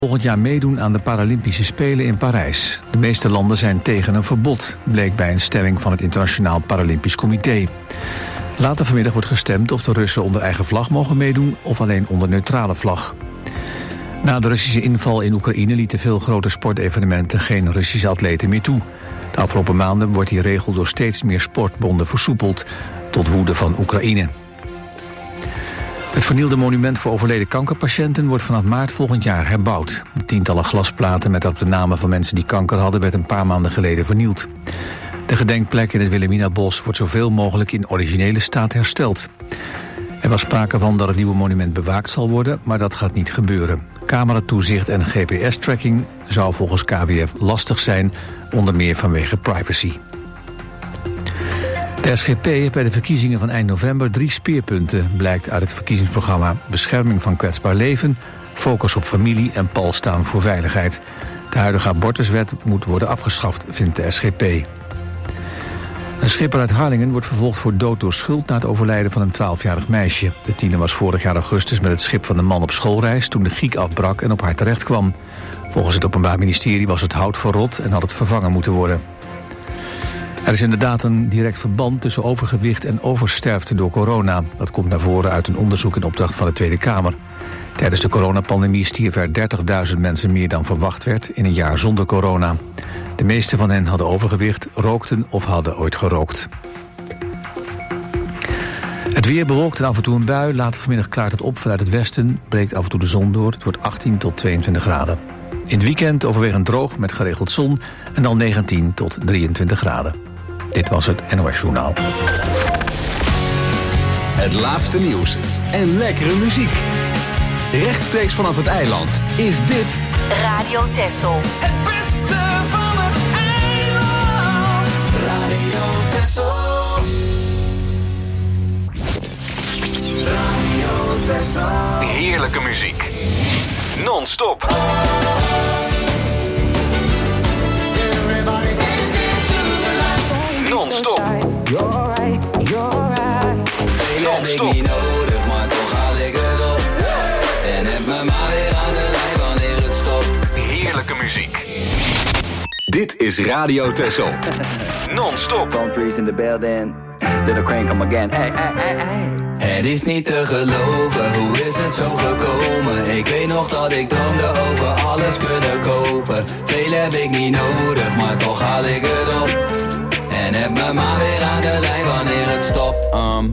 volgend jaar meedoen aan de Paralympische Spelen in Parijs. De meeste landen zijn tegen een verbod, bleek bij een stemming van het Internationaal Paralympisch Comité. Later vanmiddag wordt gestemd of de Russen onder eigen vlag mogen meedoen of alleen onder neutrale vlag. Na de Russische inval in Oekraïne lieten veel grote sportevenementen geen Russische atleten meer toe. De afgelopen maanden wordt die regel door steeds meer sportbonden versoepeld, tot woede van Oekraïne. Het vernielde monument voor overleden kankerpatiënten wordt vanaf maart volgend jaar herbouwd. De tientallen glasplaten met op de namen van mensen die kanker hadden werd een paar maanden geleden vernield. De gedenkplek in het Wilhelminabos wordt zoveel mogelijk in originele staat hersteld. Er was sprake van dat het nieuwe monument bewaakt zal worden, maar dat gaat niet gebeuren. Cameratoezicht en GPS-tracking zou volgens KWF lastig zijn, onder meer vanwege privacy. De SGP heeft bij de verkiezingen van eind november 3 speerpunten, blijkt uit het verkiezingsprogramma Bescherming van kwetsbaar leven, focus op familie en pal staan voor veiligheid. De huidige abortuswet moet worden afgeschaft, vindt de SGP. Een schipper uit Harlingen wordt vervolgd voor dood door schuld na het overlijden van een 12-jarig meisje. De tiener was vorig jaar augustus met het schip van de man op schoolreis toen de giek afbrak en op haar terecht kwam. Volgens het Openbaar Ministerie was het hout verrot en had het vervangen moeten worden. Er is inderdaad een direct verband tussen overgewicht en oversterfte door corona. Dat komt naar voren uit een onderzoek in opdracht van de Tweede Kamer. Tijdens de coronapandemie stierven er 30.000 mensen meer dan verwacht werd in een jaar zonder corona. De meeste van hen hadden overgewicht, rookten of hadden ooit gerookt. Het weer bewolkt en af en toe een bui. Later vanmiddag klaart het op vanuit het westen. Breekt af en toe de zon door. Het wordt 18 tot 22 graden. In het weekend overwegend droog met geregeld zon. En dan 19 tot 23 graden. Dit was het NOS Journaal. Het laatste nieuws en lekkere muziek. Rechtstreeks vanaf het eiland is dit Radio Texel. Het beste van het eiland. Radio Texel. Radio Texel. heerlijke muziek. Non-stop. Non-stop. Ik heb ik niet nodig, maar toch haal ik het op. En heb me maar weer aan de lijn wanneer het stopt. Heerlijke muziek. Dit is Radio Texel. Non-stop. Palm trees in the building. Little Crane come again. Hey, hey, hey, hey. Het is niet te geloven, hoe is het zo gekomen? Ik weet nog dat ik droomde over alles kunnen kopen. Veel heb ik niet nodig, maar toch haal ik het op. En heb me maar weer aan de lijn wanneer het stopt.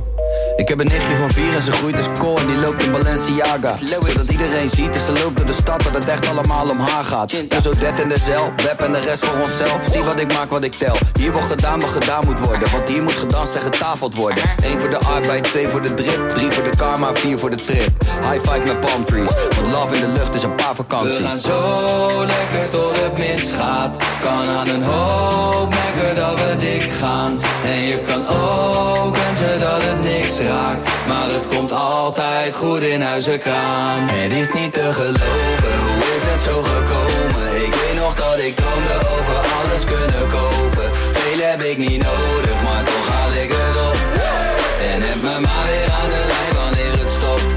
Ik heb een nichtje van 4 en ze groeit als kool en die loopt in Balenciaga. Zodat iedereen ziet en ze loopt door de stad dat het echt allemaal om haar gaat. Dus zo dat in de cel, web en de rest voor onszelf. Zie wat ik maak, wat ik tel. Hier wordt gedaan wat gedaan moet worden. Want hier moet gedanst en getafeld worden. 1 voor de arbeid, 2 voor de drip, 3 voor de karma, 4 voor de trip. High five met palm trees, want love in de lucht is een paar vakanties. We gaan zo lekker tot het misgaat. Kan aan een hoop merken dat we dik gaan. En je kan ook wensen dat het niks raakt, maar het komt altijd goed in huizenkraan. Het is niet te geloven, hoe is het zo gekomen? Ik weet nog dat ik droomde over alles kunnen kopen. Veel heb ik niet nodig, maar toch haal ik het op. En heb me maar weer aan de lijn wanneer het stopt.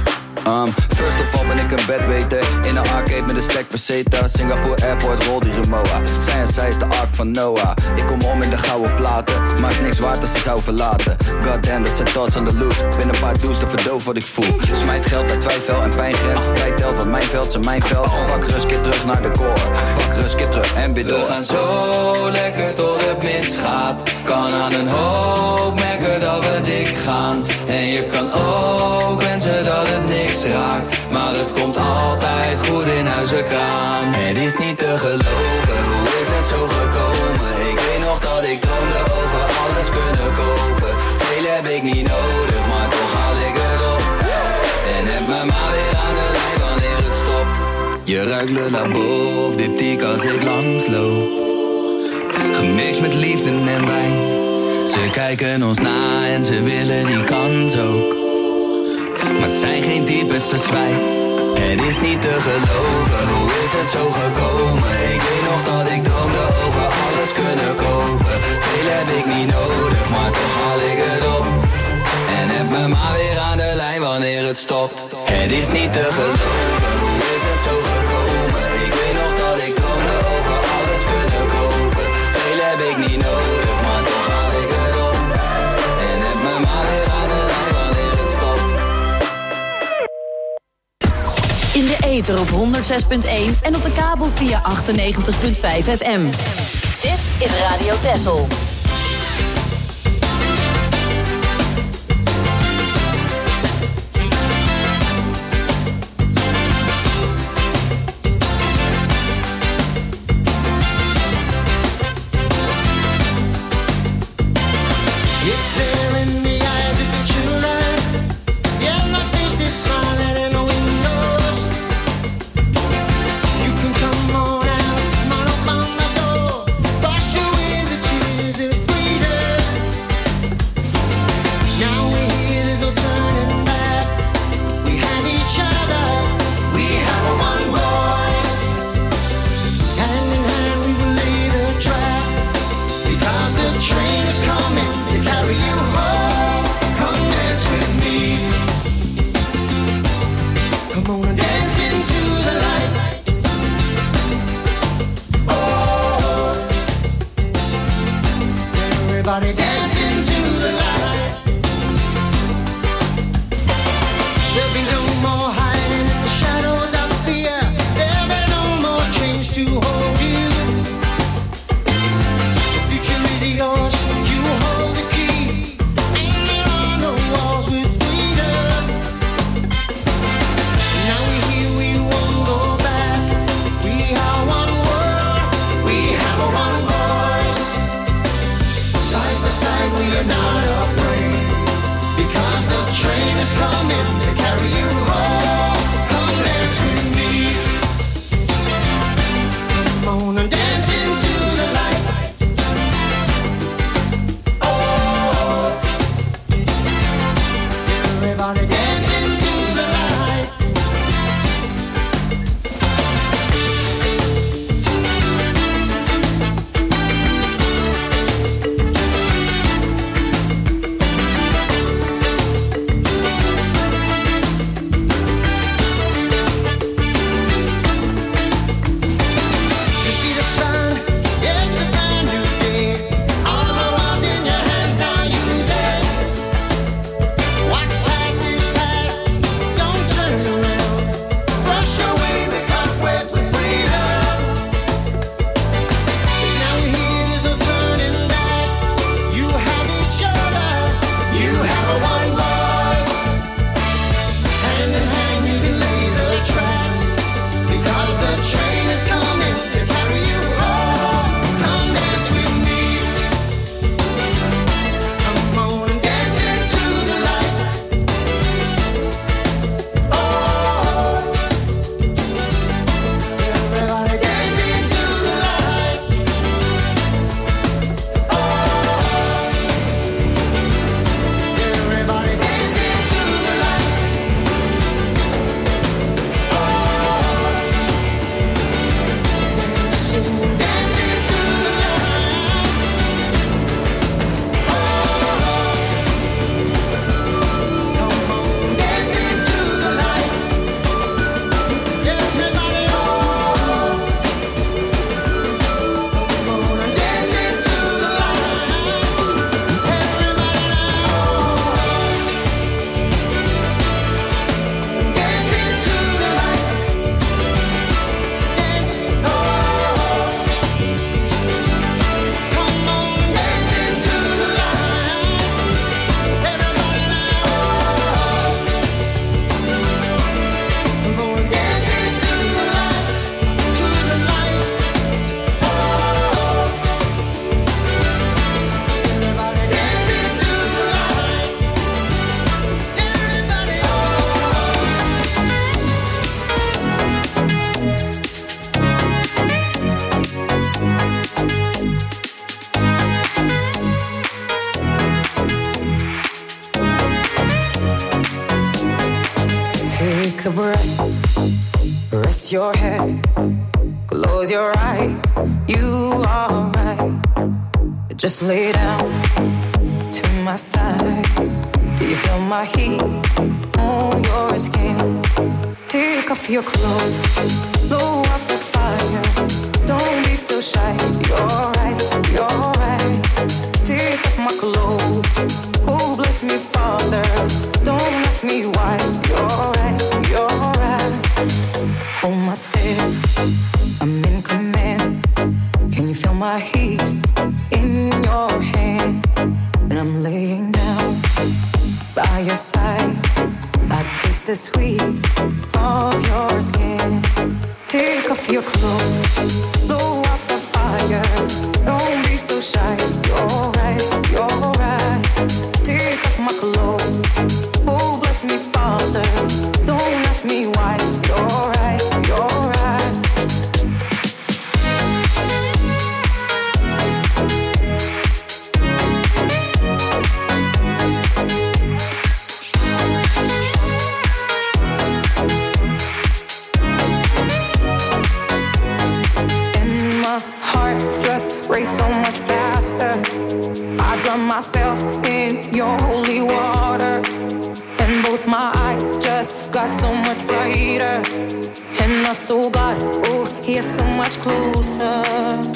First of all ben ik een bedweter. In een arcade met een stack peseta. Singapore Airport, rol die remoa. Zij is de ark van Noah. Ik kom om in de gouden platen, maar is niks waard als ze zou verlaten. Goddamn, dat zijn thoughts on the loose. Ben een paar do's te verdoof wat ik voel. Smijt geld bij twijfel en pijngrens. Tijd telt, want mijn veld zijn mijn veld. Pak rust, keer terug naar de core. Pak rust, keer terug en weer door. We gaan zo lekker tot het misgaat. Kan aan een hoop merken dat we dik gaan. En je kan ook wensen dat het niks raakt, maar het komt altijd goed in huizenkraan. Het is niet te geloven, hoe is het zo gekomen? Ik weet nog dat ik droomde over alles kunnen kopen. Veel heb ik niet nodig, maar toch haal ik het op. En heb me maar weer aan de lijn wanneer het stopt. Je ruikt Le Labo of diptyque als ik langsloop. Gemixt met liefde en wijn. Ze kijken ons na en ze willen die kans ook. Maar het zijn geen types als wij. Het is niet te geloven, hoe is het zo gekomen? Ik weet nog dat ik droomde over alles kunnen kopen. Veel heb ik niet nodig, maar toch haal ik het op. En heb me maar weer aan de lijn wanneer het stopt. Het is niet te geloven, hoe is het zo gekomen? ether op 106.1 en op de kabel via 98.5 FM. Dit is Radio Texel. Take a breath, rest your head, close your eyes, you are right. Just lay down to my side. Do you feel my heat on your skin? Take off your clothes, blow up the fire. Don't be so shy, you're right, you're right. Take off my clothes, oh bless me Father. Don't ask me why, you're right, you're right. stare. I'm in command. Can you feel my heaps in your hands? And I'm laying down by your side. I taste the sweet of your skin. Take off your clothes, blow out the fire. Don't be so shy. You're right, you're right. Take off my clothes. Oh, bless me, Father. Don't ask me why. You're right, you're right. Race so much faster. I drown myself in your holy water, and both my eyes just got so much brighter. And I saw God, oh, He is so much closer.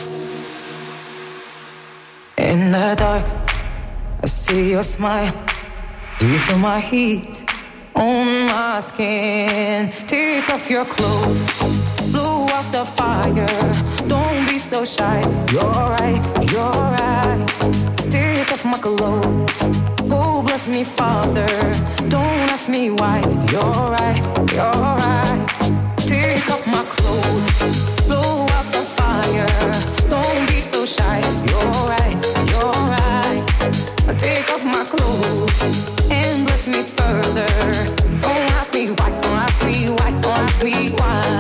In the dark, I see your smile. Do you feel my heat on my skin? Take off your clothes, blow out the fire. Don't be so shy. You're right, you're right. Take off my clothes. Oh, bless me, Father. Don't ask me why. You're right, you're right. Take off my clothes. Blow out the fire. Don't be so shy. You're right, you're right. Take off my clothes and bless me further. Don't ask me why, don't ask me why, don't ask me why.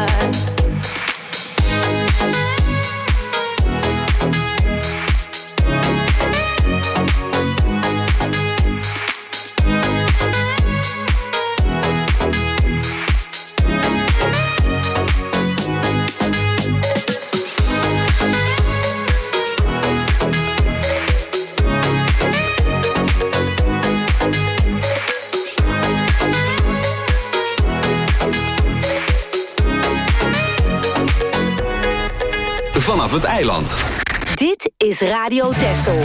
Vanaf het eiland. Dit is Radio Texel.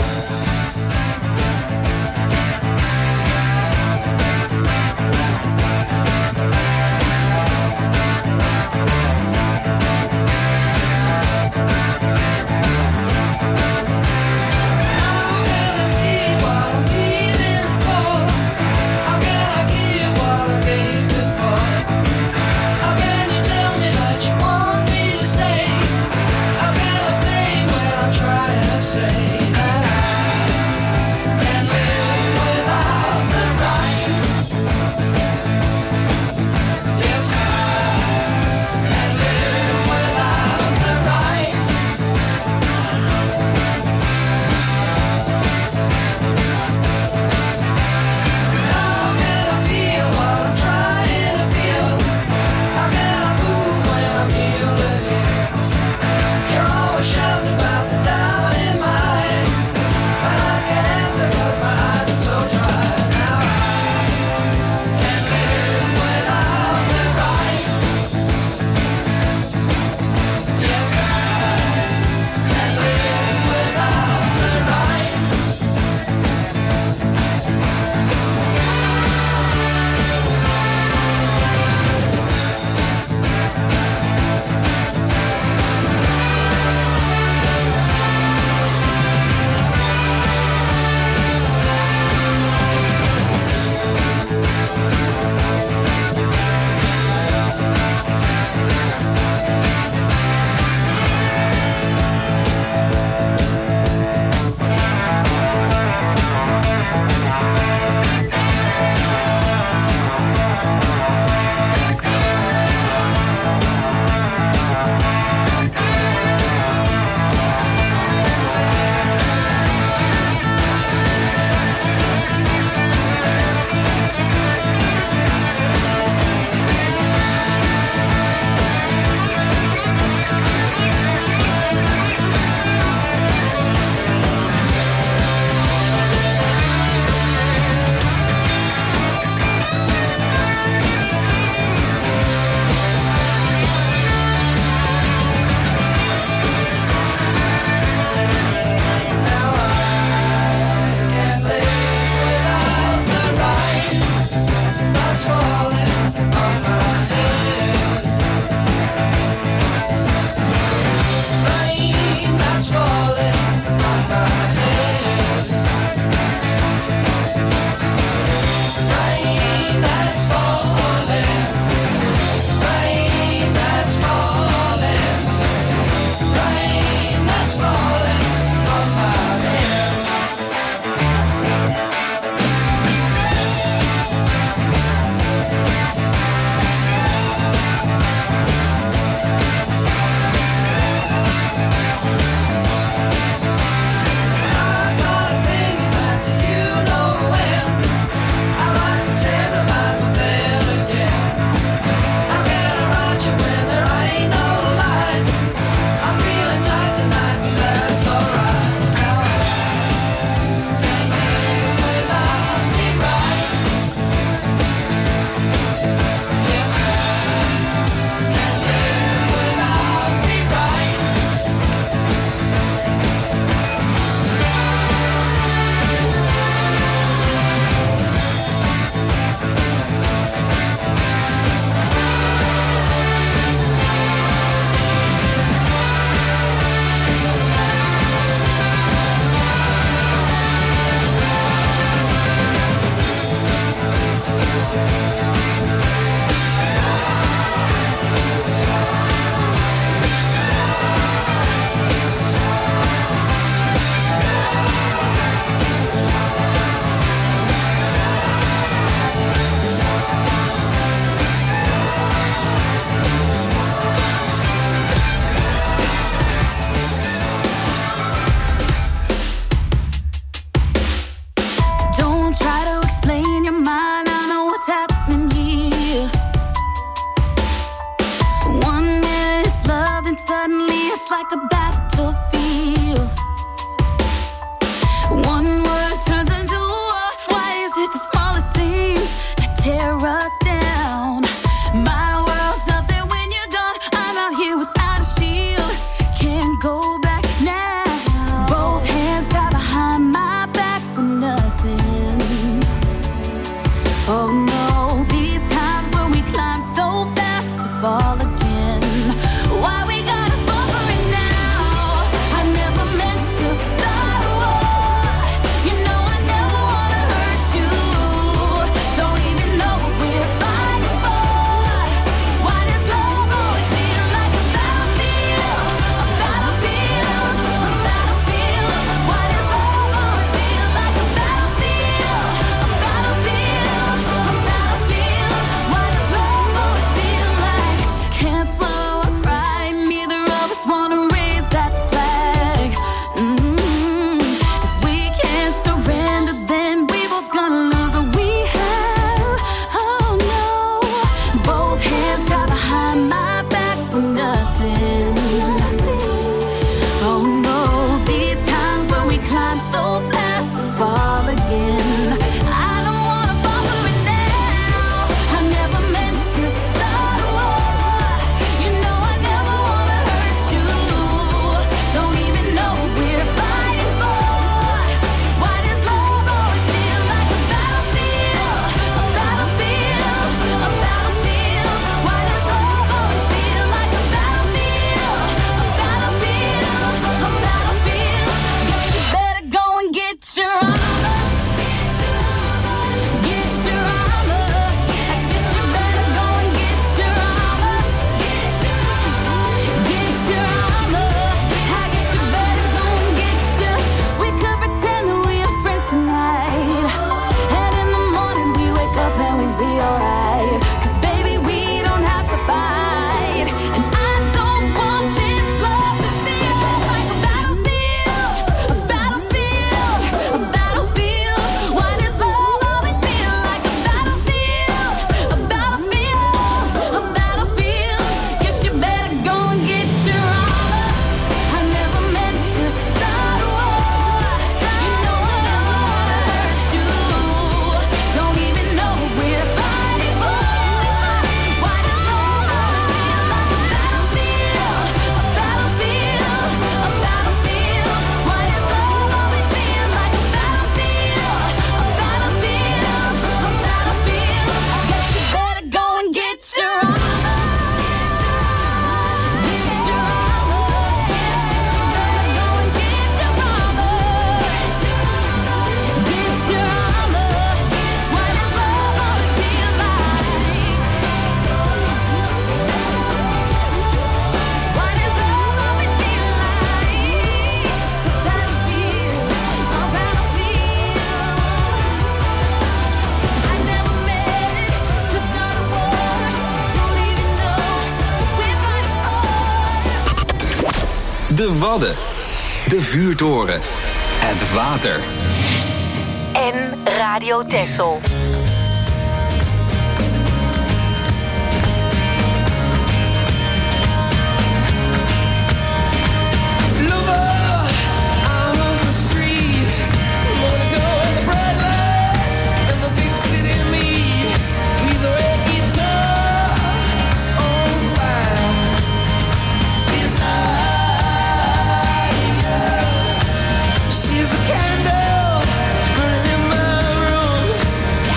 Say that I like a battlefield. One word turns into war. Why is it the smallest things that tear us down? My world's nothing when you're gone. I'm out here without a shield. Can't go back now. Both hands tied behind my back with nothing. Oh no, these times when we climb so fast to fall again. Why we gotta fall for it now? I never meant to start a war. You know I never wanna hurt you. Don't even know what we're fighting for. Why does love always feel like a battlefield? A battlefield, a battlefield. Why does love always feel like a battlefield? A battlefield, a battlefield. Why does love always feel like can't swallow a pride? Neither of us wanna raise that flag. If we can't surrender, then we both gonna lose what we have. Oh no, both hands tied behind my back for nothing. Oh no, these times when we climb so fast to fall again. I don't wanna fall for it now. I never meant to start a war. You know I never wanna hurt you. Don't even know what we're fighting for. Why does love always feel like a battlefield? A battlefield, a battlefield. Why does love always feel like a battlefield? A battlefield, a battlefield. Guess you better go and get your armor. Get your armor. I guess you better go and get your armor. Get your armor. I guess you better go and get your. We could pretend that we are friends tonight, and in the morning we wake up and we be alright. 'Cause baby we don't have to fight, and I don't want this love to feel like a battlefield, a battlefield, a battlefield. Why does love always feel like a battlefield, a battlefield, a battlefield? Guess you better go and get your armor. I never meant to start a war. You know I never wanna hurt you. Don't even know what we're fighting for. Why does love always feel like a battlefield, a battlefield, a battlefield? Why does love always feel like a battlefield, a battlefield, a battlefield? Guess you better go and get your armor. Get your armor. Guess you better go and get your armor. Get your armor. Why does love always feel like? Why does love always feel like a battlefield, a battlefield? I never meant to start a war. Don't even know what we're fighting for. De Wadden. De Vuurtoren. Het water. En Radio Texel. She's a candle burning in my room.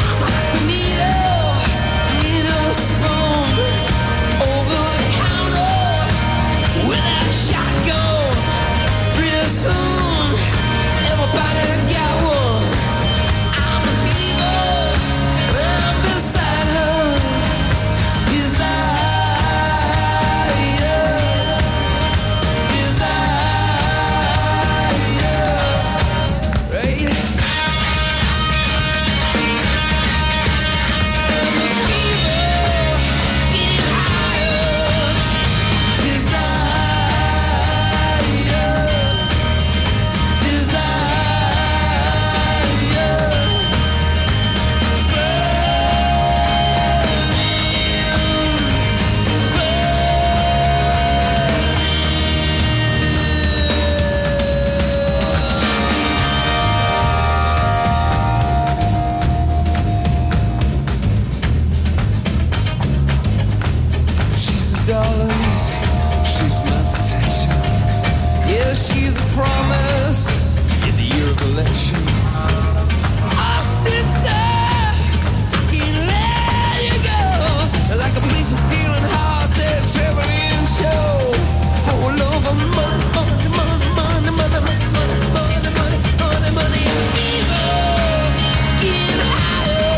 promise in the year of election. Our sister, he let you go. Like a preacher stealing hearts at a traveling show. For love of money, money, money, money, money, money, money, money, money, money, money, and evil. Getting higher.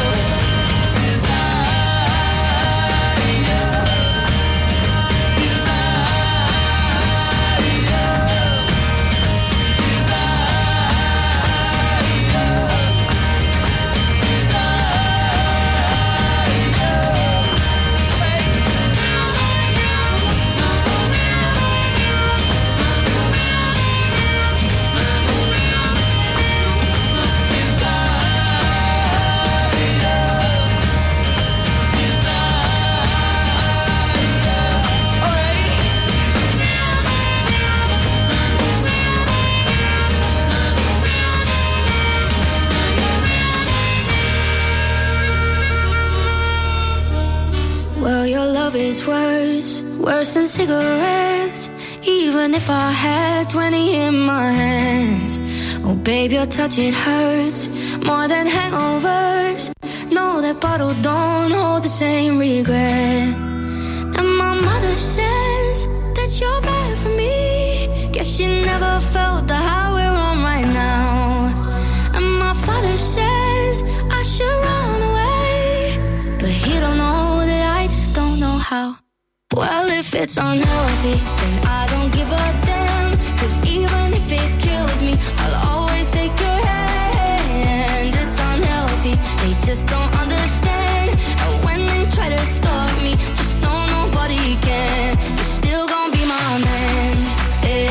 Well, your love is worse than cigarettes. Even if I had 20 in my hands. Oh, babe, your touch, it hurts more than hangovers. No, that bottle don't hold the same regret. And my mother says that you're bad for me. Guess she never felt the high we're on right now. And my father says I should run away, but he don't know that I just don't know how. Well, if it's unhealthy, then I don't give a damn. 'Cause even if it kills me, I'll always take your hand. It's unhealthy, they just don't understand. And when they try to stop me, just know nobody can. You're still gonna be my man. Hey,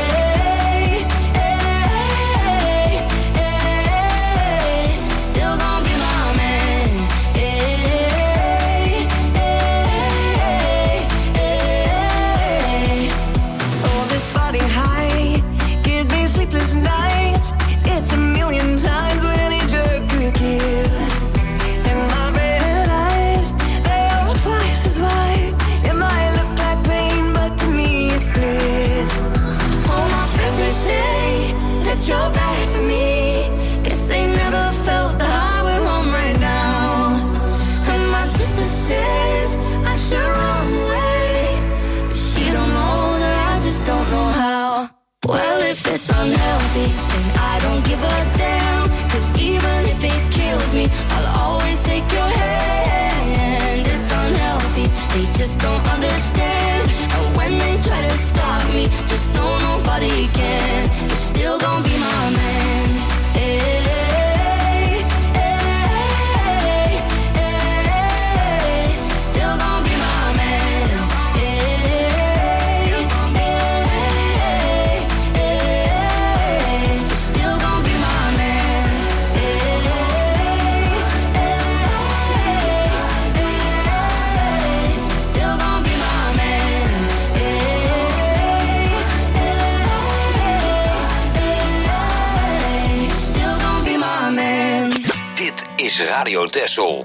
hey, hey, still gonna be my man. Hey, hey, hey. Oh, this body high gives me sleepless nights. It's a million times what any drug could give. And my red eyes, they are twice as wide. It might look like pain, but to me it's bliss. All my friends, they say that you're bad for me. Guess they never felt the high we're on right now. And my sister says I should run away, but she don't know that I just don't know how. Well, if it's unhealthy, then I don't give a damn. 'Cause even if it kills me, I'll always take your hand. It's unhealthy, they just don't understand. And when they try to stop me, just know nobody can. You're still gonna be my man. Hey, hey, hey, still gonna be my man. Hey, hey, hey, you're still gonna be my man. Hey, hey, hey, still gonna be my man. Hey, hey, still gonna be my man. Dit is Radio Texel.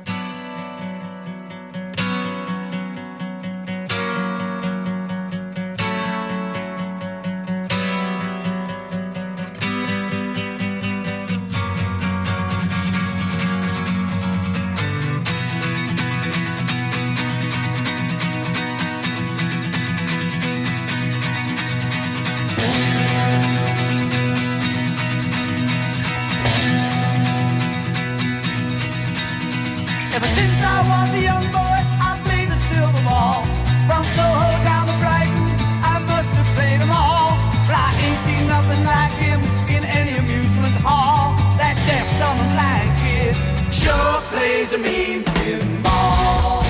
Ever since I was a young boy, I played the silver ball. From Soho down to Brighton, I must have played them all. But I ain't seen nothing like him in any amusement hall. That deaf, dumb, and blind kid sure plays a mean pinball.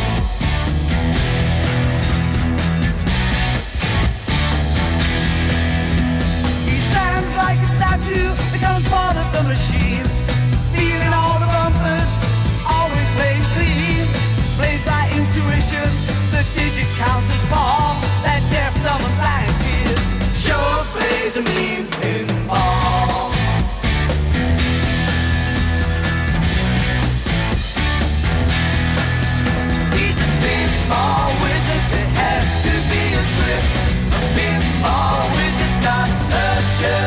He stands like a statue, becomes part of the machine, feeling all the bumpers, always plays clean, plays by intuition, the digit counters fall. That deaf, dumb, and blind kid sure plays a mean pinball. He's a pinball wizard, there has to be a twist. A pinball wizard's got such a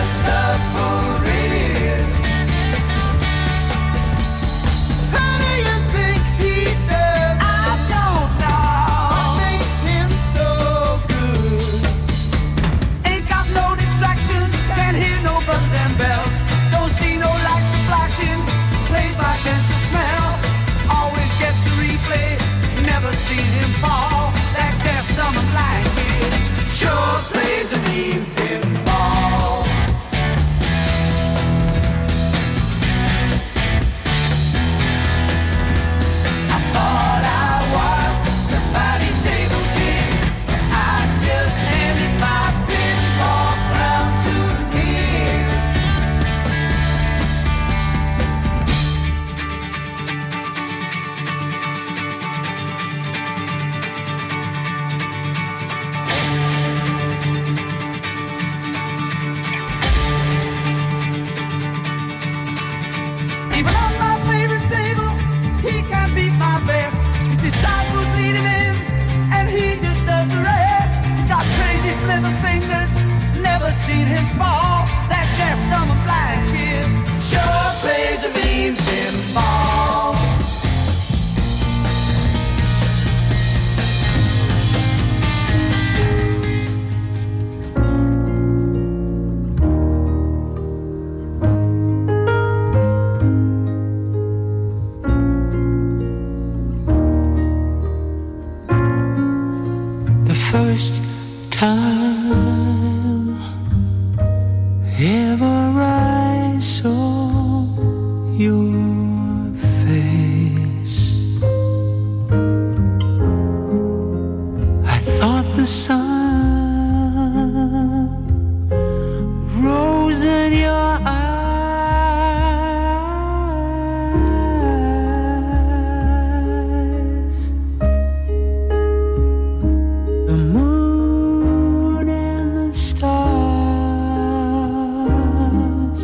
seen him fall. That deaf, dumb and blind kid sure plays a mean pinball. I thought I was the mighty table king, but I just handed my pinball crown to him. Even on my favorite table, he can't beat my best. His disciples lead him in, and he just does the rest. He's got crazy flipper fingers, never seen him fall. That deaf, dumb and blind kid sure plays a mean pinball. The first time ever I saw your face, I thought the sun rose in your eyes. The moon and the stars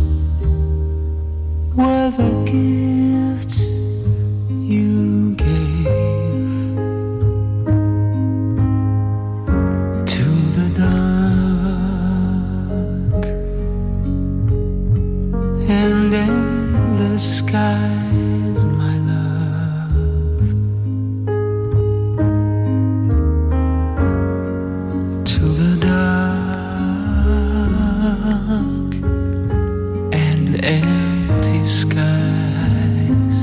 were the gifts you gave to the dark and endless skies, my love. To the dark and empty skies.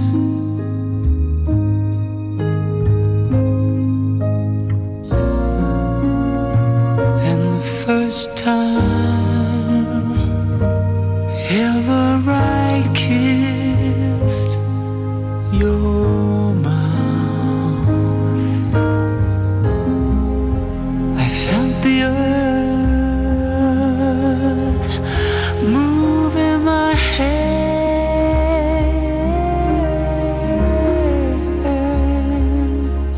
And the first time ever I kissed your mouth, I felt the earth move in my hands,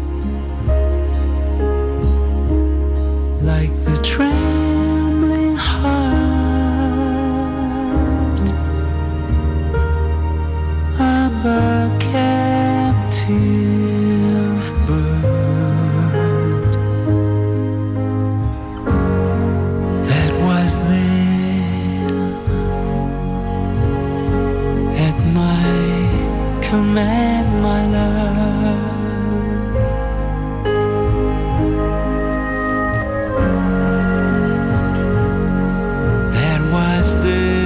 like the trembling heart of a captive bird that was there at my command, my love. That was there.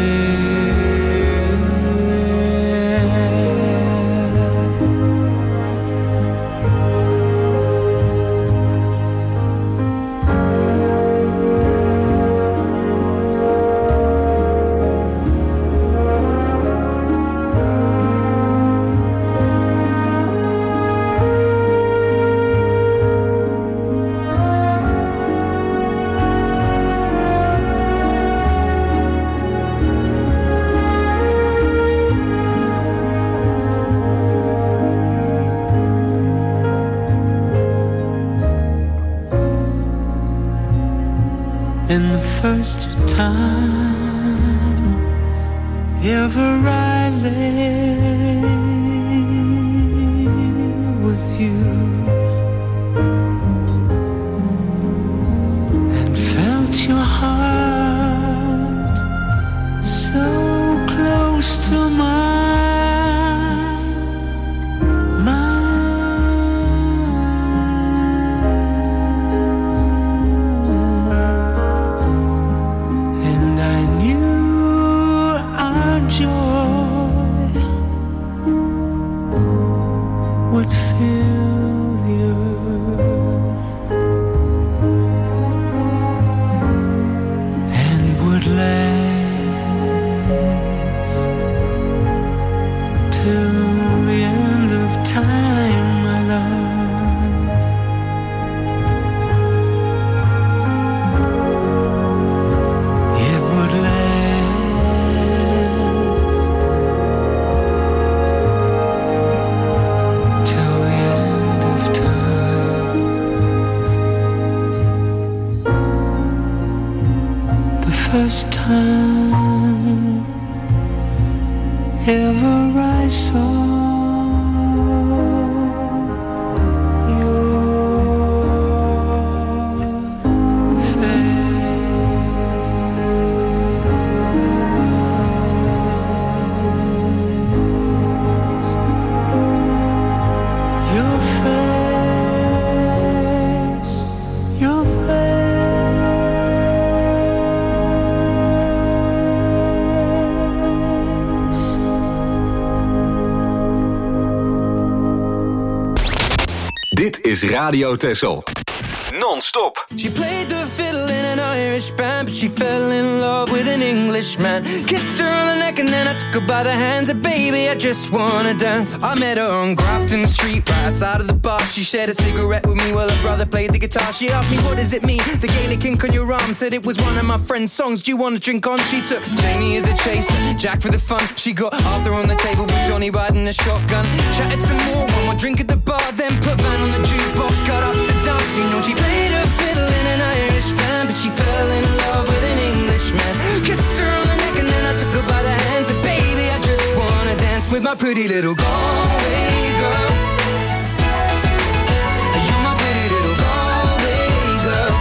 And the first time ever I lay with you and felt your heart so close to mine, and I knew our joy would fill the first time ever I saw Dit is Radio Texel. Non-stop. She played the fiddle in an Irish band, but she fell in love with an Englishman. Kissed her on the neck and then I took her by the hands. And baby, I just wanna dance. I met her on Grafton Street, right outside of the bar. She shared a cigarette with me while her brother played the guitar. She asked me, what does it mean? The Gaelic ink on your arm. Said it was one of my friend's songs. Do you want to drink on? She took Jamie as a chaser, Jack for the fun. She got Arthur on the table with Johnny riding a shotgun. Chatted some more, one more drink at the bar, then put Van on the jukebox, got up to dance. You know she played a fiddle in an Irish band, but she fell in love with an Englishman. Kissed her on the neck and then I took her by the hands. And baby, I just wanna dance with my pretty little Galway girl. You're my pretty little Galway girl.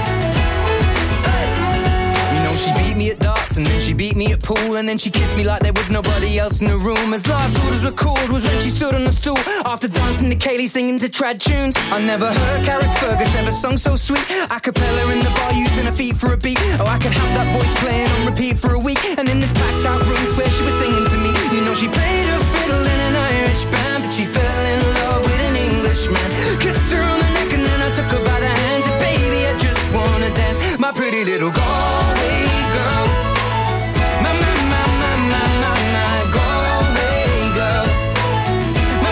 You know she beat me at darts and then she beat me at pool, and then she kissed me like there was nobody else in the room. As last orders were called was when she stood on the stool after dancing to Kaylee singing to trad tunes. I never heard Carrick Fergus ever sung so sweet. A cappella in the bar using her feet for a beat. Oh, I could have that voice playing on repeat for a week. And in this packed out room swear she was singing to me. You know she played her fiddle in an Irish band, but she fell in love with an Englishman. Kissed her on the neck and then I took her by the hands. And baby, I just wanna dance, my pretty little Galway girl. My Galway girl. My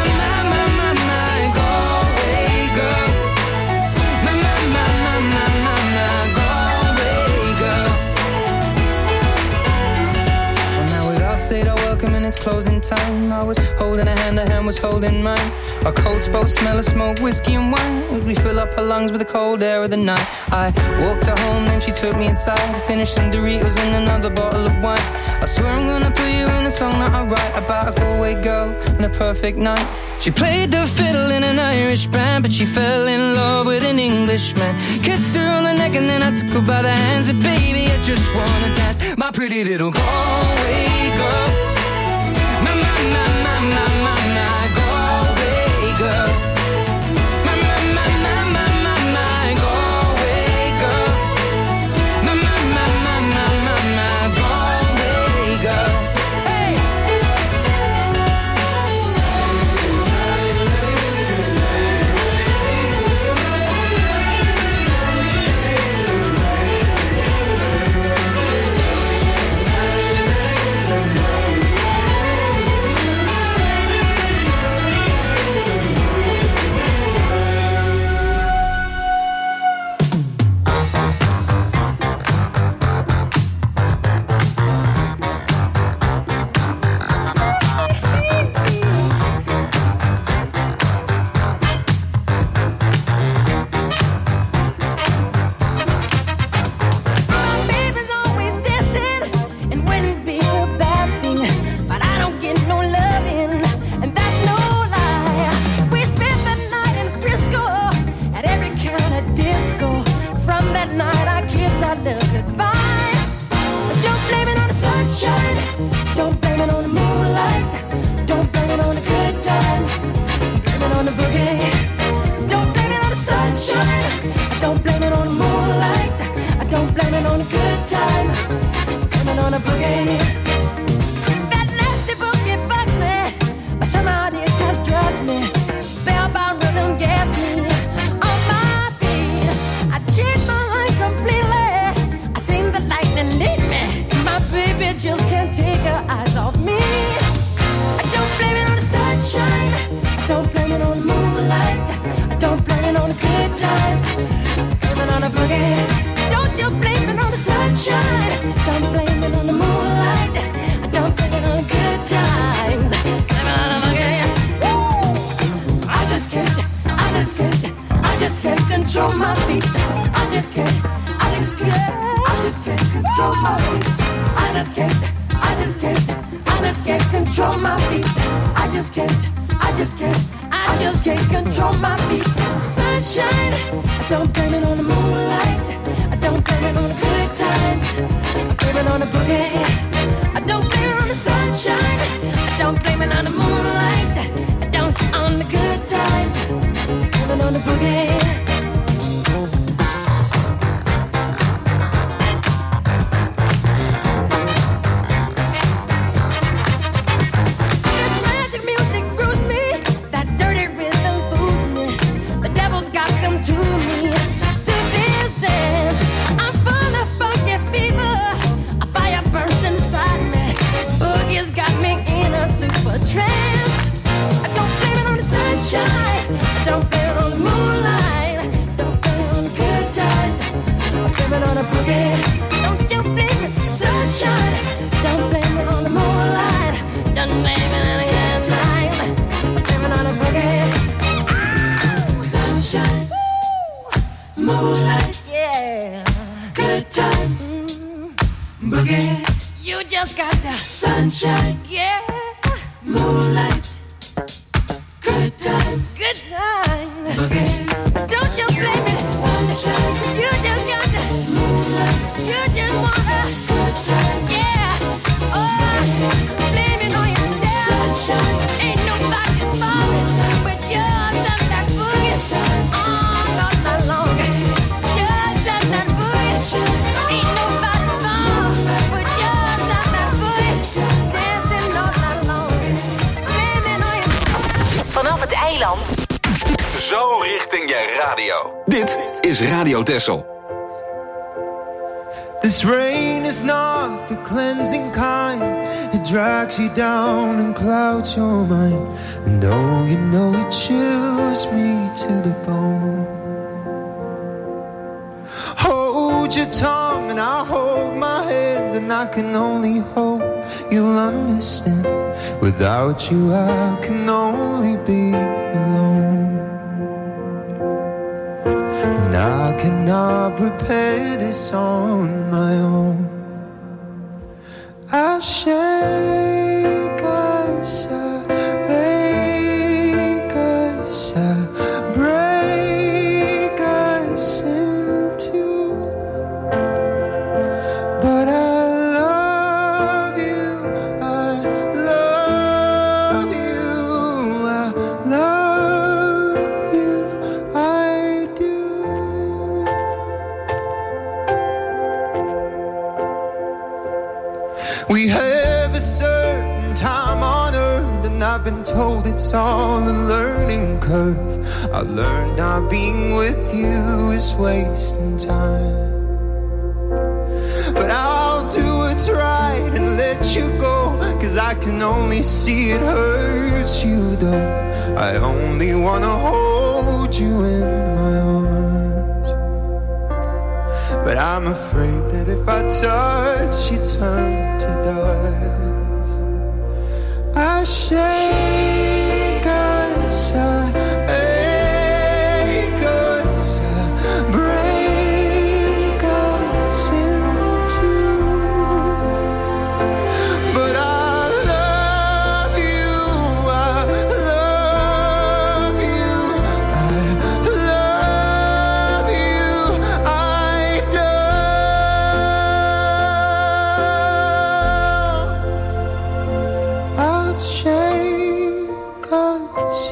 Galway girl. My Galway girl. Well, now we've all said our welcome and it's closing time. I was holding her hand was holding mine. Our coats both smell of smoke, whiskey and wine, as we fill up her lungs with the cold air of the night. I walked her home, then she took me inside, finished some Doritos and another bottle of wine. I swear I'm gonna put you in a song that I write about a Galway girl and a perfect night. She played the fiddle in an Irish band, but she fell in love with an Englishman. Kissed her on the neck and then I took her by the hands. And baby, I just wanna dance, my pretty little Galway girl. My Galway girl. My Galway girl. My Galway girl. Hey! just can't control my feet. I just can't control my feet. I just can't control my feet. Sunshine, I don't blame it on the moonlight. I don't blame it on the good times. I blame it on the boogie. I don't blame it on the sunshine. I don't blame it on the moonlight. I don't on the good times. I blame it on the boogie. Sunshine, yeah, moonlight, good times, boogie. Don't you blame it, sunshine. You just got the moonlight. You just wanna good times, yeah. Oh, blame it on yourself. Sunshine, ain't nobody's fault but yours and that boogie. All night long, yours and that boogie. Ain't nobody's fault but yours and that boogie. Vanaf het eiland. Zo richting je radio. Dit is Radio Texel. This rain is not the cleansing kind. It drags you down and clouds your mind. And oh, you know it chills me to the bone. Hold your tongue and I'll hold my hand. And I can only hope you'll understand. Without you I can only be alone. And I cannot prepare this on my own. I shake, I shake, I shake, break us in two. But I love you, I love you, I love you, I do. We have a certain time on earth, and I've been told it's all a learning curve. I learned not being with you is wasting time. But I'll do what's right and let you go, 'cause I can only see it hurts you though. I only wanna hold you in my arms. But I'm afraid that if I touch you turn to dust. I shake, I shake, us, break us in two. But I love you, I love you, I love you, I do. I'll shake us,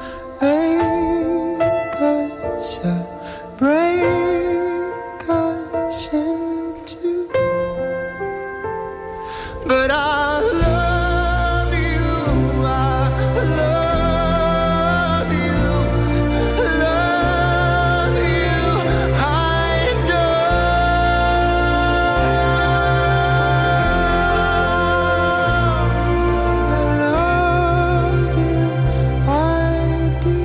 break us in two. But I love you, I love you, I do. I love you, I do.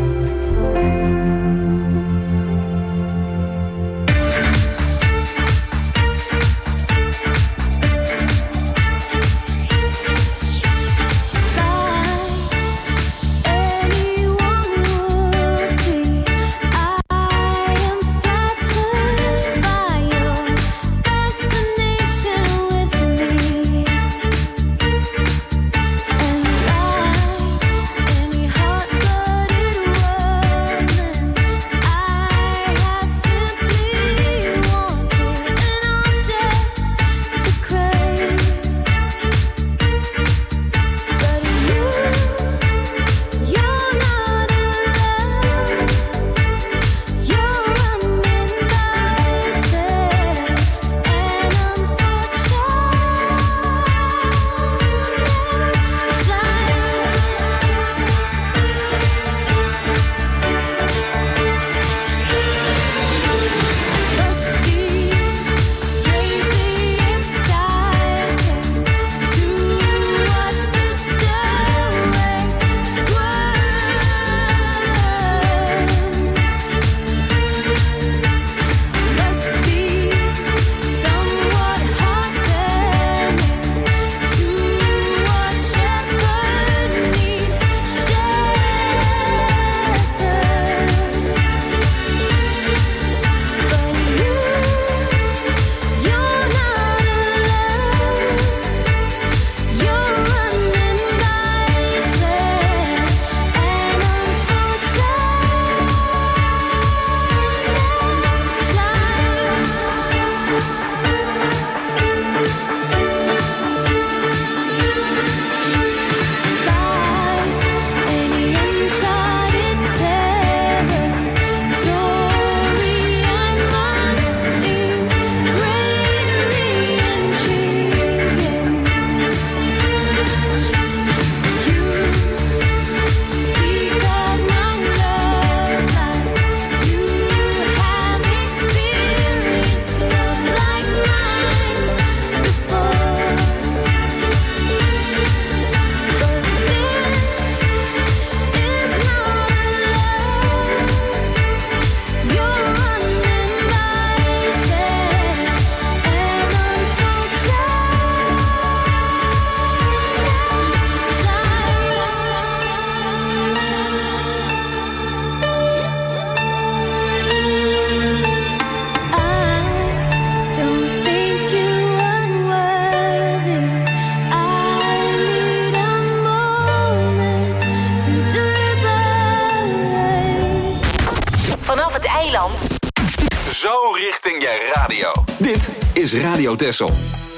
je radio. Dit is Radio Texel.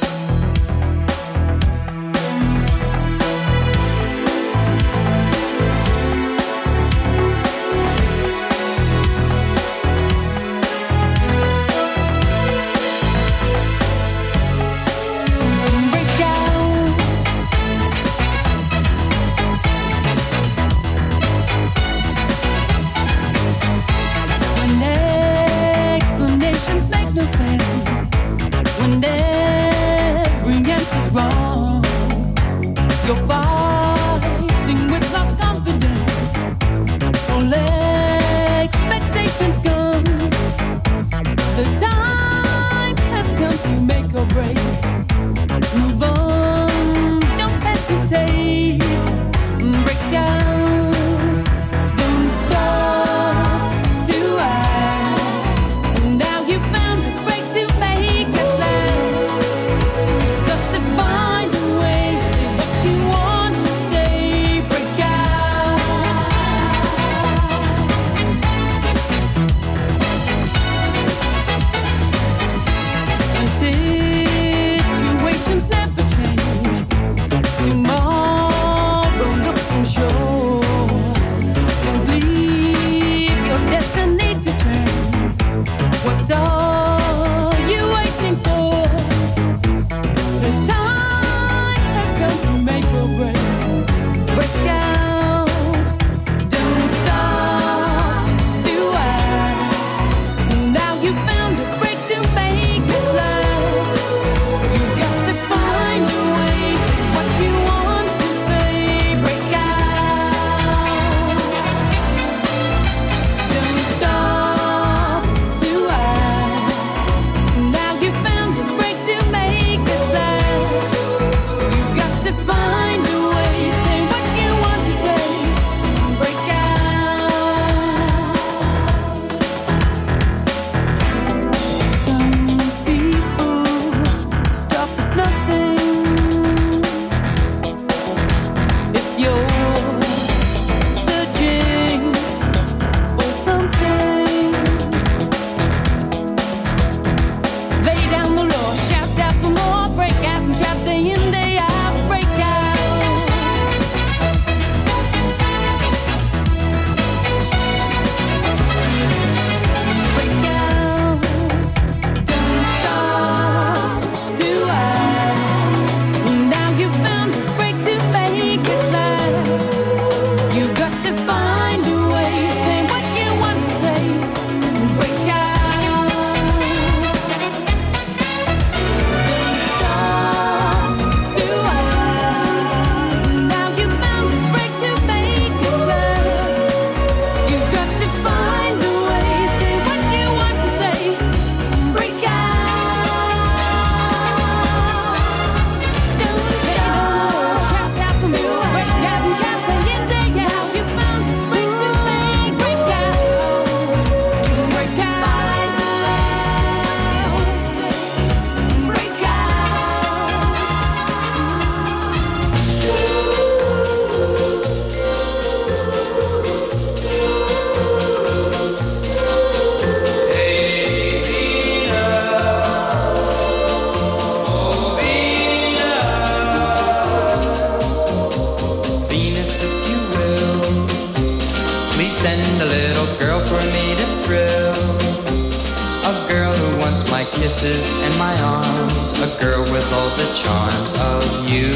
Kisses and my arms, a girl with all the charms of you.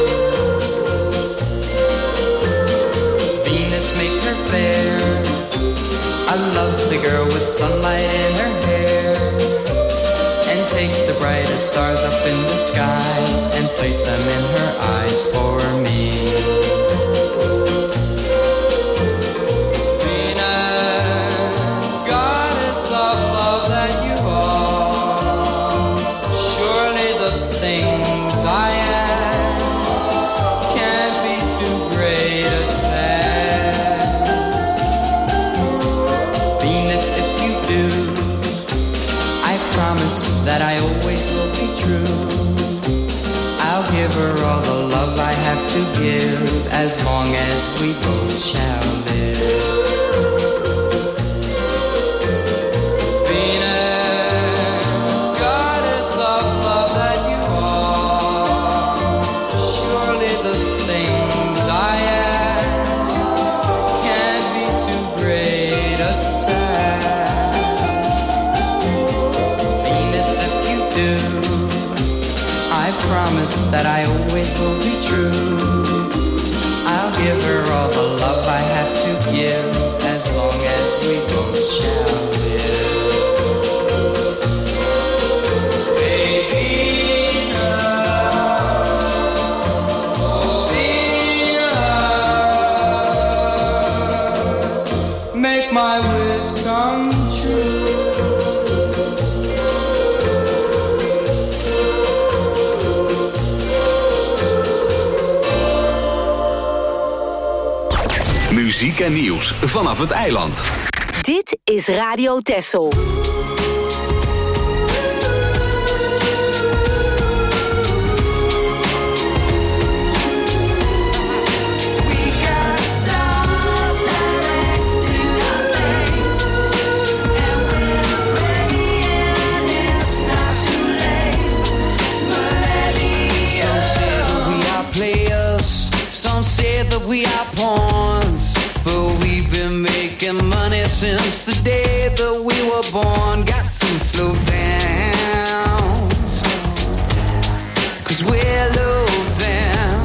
Venus made her fair, a lovely girl with sunlight in her hair, and take the brightest stars up in the skies and place them in her eyes for me. Venus, goddess of love that you are, surely the things I ask can't be too great a task. Venus, if you do, I promise that I always will be true. I'll give her all the love I have to give, as long as we both shall live. Venus, do. I promise that I always will be true. I'll give her all the love I have to give, as long as we both shall live. Baby, make my wish come true. Muziek en nieuws vanaf het eiland. Dit is Radio Texel. That we are pawns, but we've been making money since the day that we were born. Got to slow down, 'cause we're low down.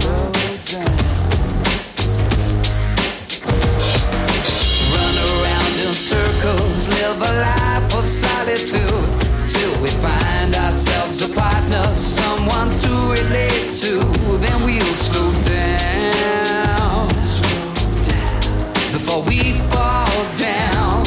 Run around in circles, live a life of solitude, till we find ourselves a partner, someone to relate to. Then we'll slow down before we fall down.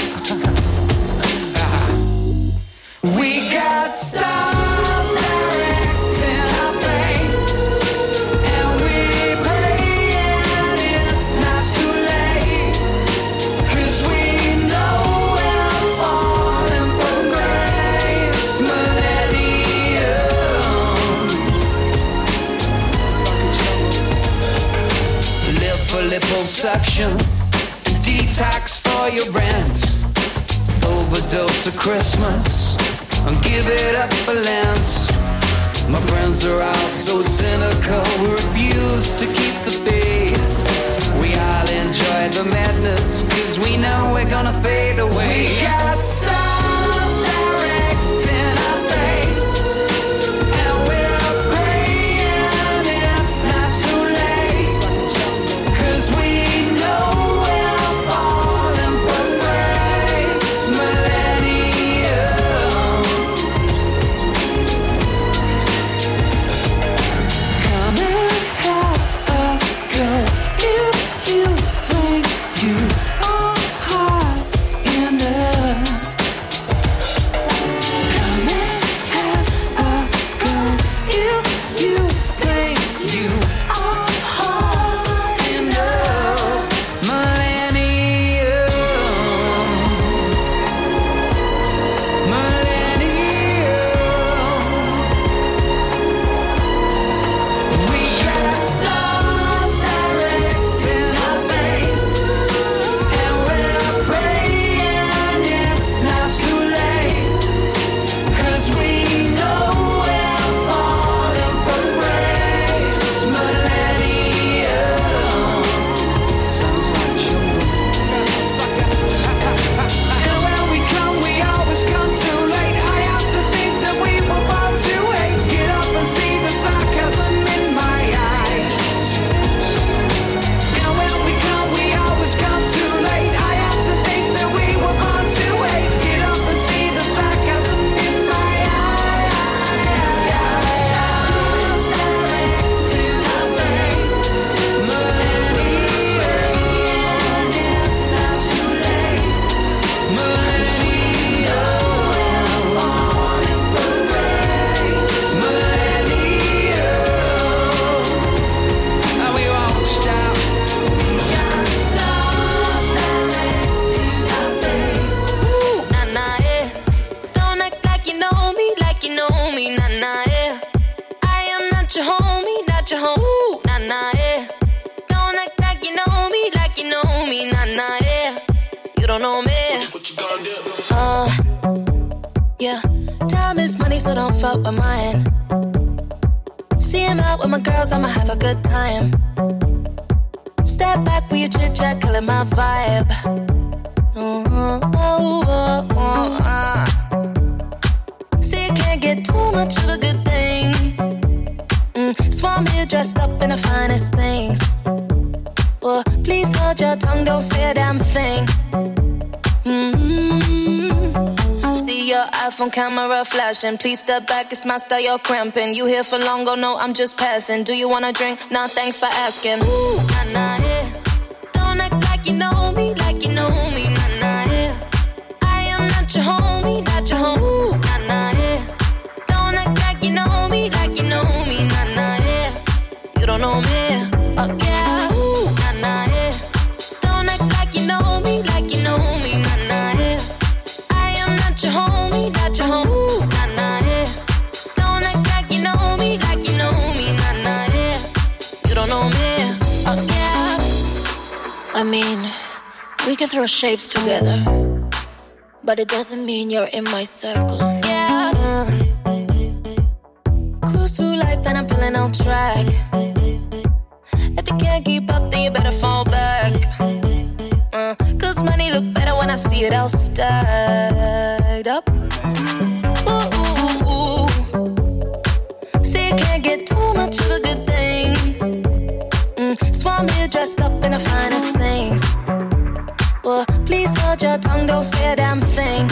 We got stars directing our fate, and we praying it's not too late, 'cause we know we're falling from grace. Millennium, live for liposuction, detox for your rent, overdose of Christmas, and give it up for Lent. My friends are all so cynical, we refuse to keep the faith. We all enjoy the madness, 'cause we know we're gonna fade away. We got stars directing our fate, and we're praying it's not too late, 'cause we know we're falling from grace. Millennium, come and have a go if you think you are hot enough. Come and have a go if you think you are hot enough. Millennium, we got stars directing our fate, and we're praying it's not too late, 'cause we know we're falling from grace. Millennium, sounds like and when we come, we always come too late. I have to think that we were born to hate. Get up and see the sarcasm in my eyes. And when we come, we always come too late. I have to think that we were born to hate. Get up and see the sarcasm in my eyes. Stars directing our fate. Millennium, it's not too late. Millennium, we're falling from grace. Millennium, and we won't stop. We got stars directing our fate. Ooh, nah, nah, yeah. Don't act like you know me, nah, nah, yeah. I am not your homie, ooh, nah, nah, yeah. Don't act like you know me, nah, nah, yeah. You don't know me. What you gonna do? Yeah. Time is money, so don't fuck with mine. See him out with my girls, I'ma have a good time. Step back with your chit chat, killing my vibe. See, you can't get get too much of a good thing. Swan me dressed up in the finest things. Well, please hold your tongue, don't say a damn thing. See your iPhone camera flashing. Please step back, it's my style, you're cramping. You here for long, go no, I'm just passing. Do you wanna drink? Nah, thanks for asking. Ooh, nah, nah, yeah. Don't act like you know me, like you know me, nah, nah, yeah. I am not your homie, not your homie, ooh, nah, nah, yeah. Don't act like you know me, like you know me, nah, nah, yeah. You don't know me, oh yeah, ooh, nah, nah, yeah. Don't act like you know me, like you know me, nah, nah, yeah. I am not your homie, not your homie, ooh, nah, nah, yeah. Don't act like you know me, like you know me, nah, nah, yeah. You don't know me, oh yeah. I mean, we can throw shapes together, but it doesn't mean you're in my circle. Yeah. Cruise through life and I'm feeling on track. If you can't keep up, then you better fall back. Cause money look better when I see it all stacked up. Ooh, ooh, ooh. See, you can't get too much of a good thing. Swan me dressed up in the finest things. Well, please hold your tongue, don't say a damn thing.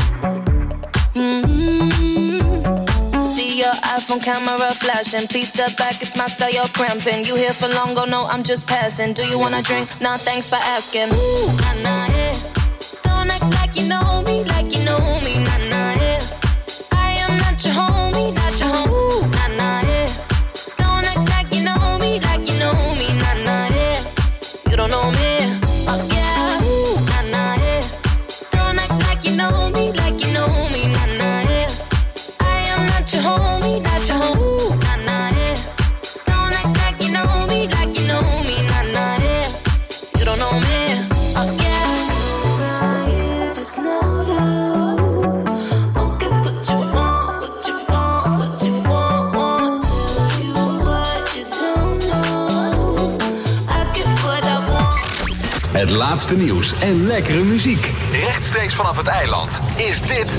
See your iPhone camera flashing. Please step back, it's my style, you're cramping. You here for long, go no, I'm just passing. Do you wanna drink? Nah, thanks for asking. Ooh, nah, nah, yeah. Don't act like you know me, like you know me, nah, nah, yeah. I am not your homie, not your homie, ooh, nah, nah, yeah. Don't act like you know me, like you know me, nah, nah, yeah. You don't know me, oh yeah, ooh, nah, nah, yeah. Don't act like you know me, like you know me, nah, nah, yeah. I am not your homie, not your homie, ooh, nah, nah, yeah. Don't act like you know me, like you know me, nah, nah, yeah. You don't know me, oh yeah. I just know you won't get what you want, what you want, what you want. Tell you what you don't know. I get what I want. Het laatste nieuws en lekkere muziek. Rechtstreeks vanaf het eiland is dit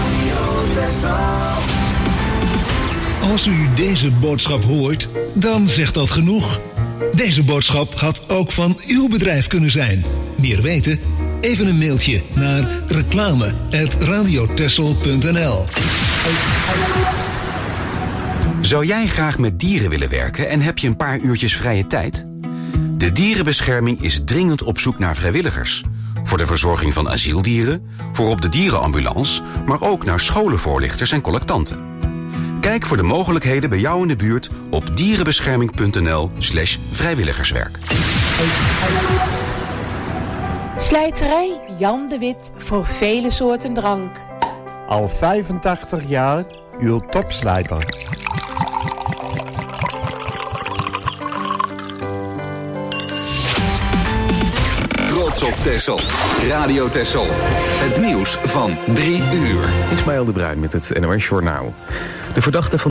Als u deze boodschap hoort, dan zegt dat genoeg. Deze boodschap had ook van uw bedrijf kunnen zijn. Meer weten? Even een mailtje naar reclame@radiotessel.nl. Zou jij graag met dieren willen werken en heb je een paar uurtjes vrije tijd? De dierenbescherming is dringend op zoek naar vrijwilligers. Voor de verzorging van asieldieren, voor op de dierenambulance, maar ook naar scholenvoorlichters en collectanten. Kijk voor de mogelijkheden bij jou in de buurt op dierenbescherming.nl/vrijwilligerswerk. Slijterij Jan de Wit voor vele soorten drank. Al 85 jaar uw topslijter. Trots op Texel. Radio Texel. Het nieuws van 3 uur. Ismaël de Bruin met het NOS Journaal. De verdachte van